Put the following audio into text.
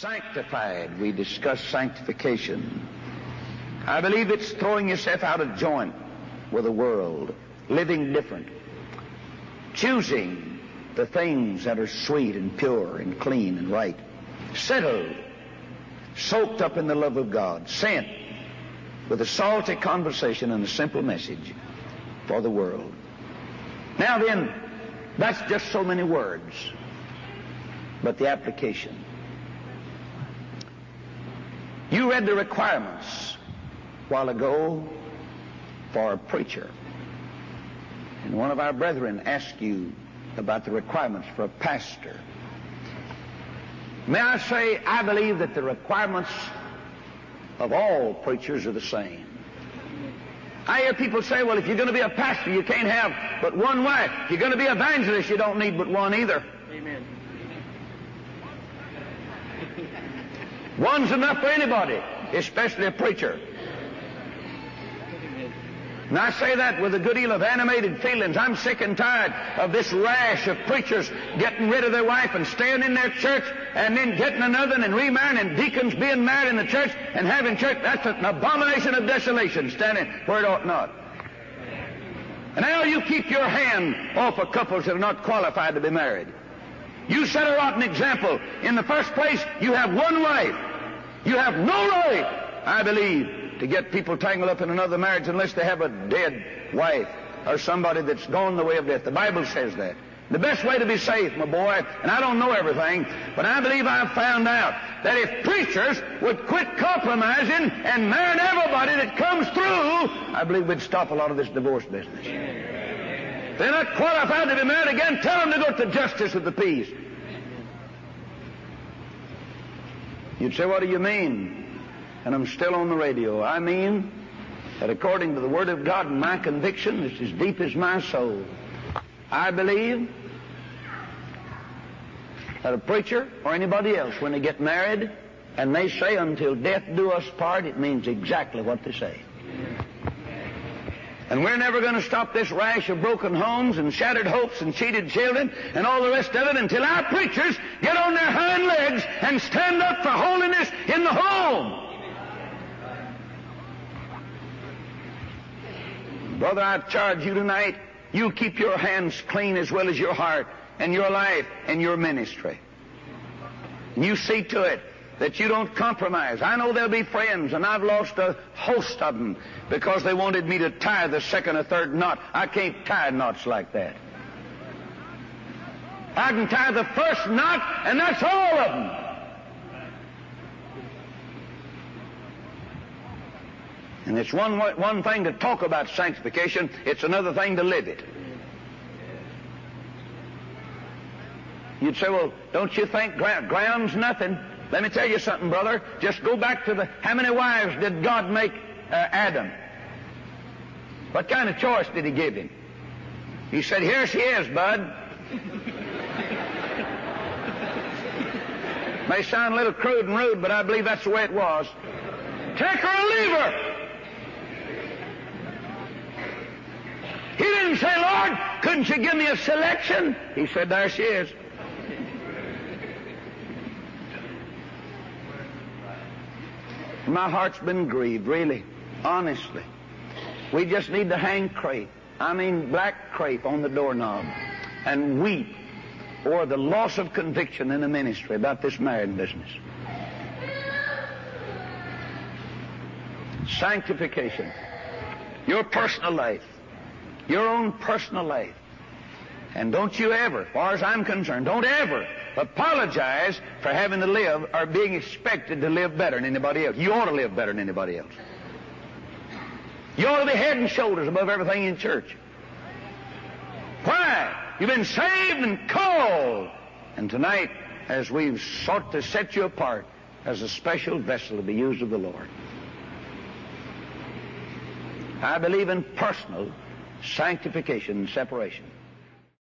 Sanctified, we discuss sanctification. I believe it's throwing yourself out of joint with the world, living different, choosing the things that are sweet and pure and clean and right, settled, soaked up in the love of God, sent with a salty conversation and a simple message for the world. Now then, that's just so many words, but the application. You read the requirements a while ago for a preacher. And one of our brethren asked you about the requirements for a pastor. May I say, I believe that the requirements of all preachers are the same. I hear people say, well, if you're going to be a pastor, you can't have but one wife. If you're going to be an evangelist, you don't need but one either. Amen. One's enough for anybody, especially a preacher. And I say that with a good deal of animated feelings. I'm sick and tired of this rash of preachers getting rid of their wife and staying in their church and then getting another and remarrying, and deacons being married in the church and having church. That's an abomination of desolation, standing where it ought not. And now you keep your hand off of couples that are not qualified to be married. You set a rotten example. In the first place, you have one wife. You have no right, I believe, to get people tangled up in another marriage unless they have a dead wife or somebody that's gone the way of death. The Bible says that. The best way to be safe, my boy, and I don't know everything, but I believe I've found out that if preachers would quit compromising and marrying everybody that comes through, I believe we'd stop a lot of this divorce business. If they're not qualified to be married again, tell them to go to justice of the peace. You'd say, what do you mean? And I'm still on the radio. I mean that according to the Word of God and my conviction, it's as deep as my soul. I believe that a preacher or anybody else, when they get married and they say, until death do us part, it means exactly what they say. And we're never going to stop this rash of broken homes and shattered hopes and cheated children and all the rest of it until our preachers get on their hind legs and stand up for holiness in the home. Brother, I charge you tonight, you keep your hands clean as well as your heart and your life and your ministry. You see to it that you don't compromise. I know there'll be friends, and I've lost a host of them because they wanted me to tie the second or third knot. I can't tie knots like that. I can tie the first knot, and that's all of them. And it's one thing to talk about sanctification, it's another thing to live it. You'd say, well, don't you think ground's nothing? Let me tell you something, brother. Just go back to how many wives did God make Adam? What kind of choice did he give him? He said, here she is, bud. May sound a little crude and rude, but I believe that's the way it was. Take her or leave her. He didn't say, Lord, couldn't you give me a selection? He said, there she is. My heart's been grieved, really, honestly. We just need to hang crepe, black crepe on the doorknob and weep over the loss of conviction in the ministry about this marriage business. Sanctification. Your personal life. Your own personal life. And don't you ever, as far as I'm concerned, don't ever apologize for having to live or being expected to live better than anybody else. You ought to live better than anybody else. You ought to be head and shoulders above everything in church. Why? You've been saved and called. And tonight, as we've sought to set you apart as a special vessel to be used of the Lord, I believe in personal sanctification and separation.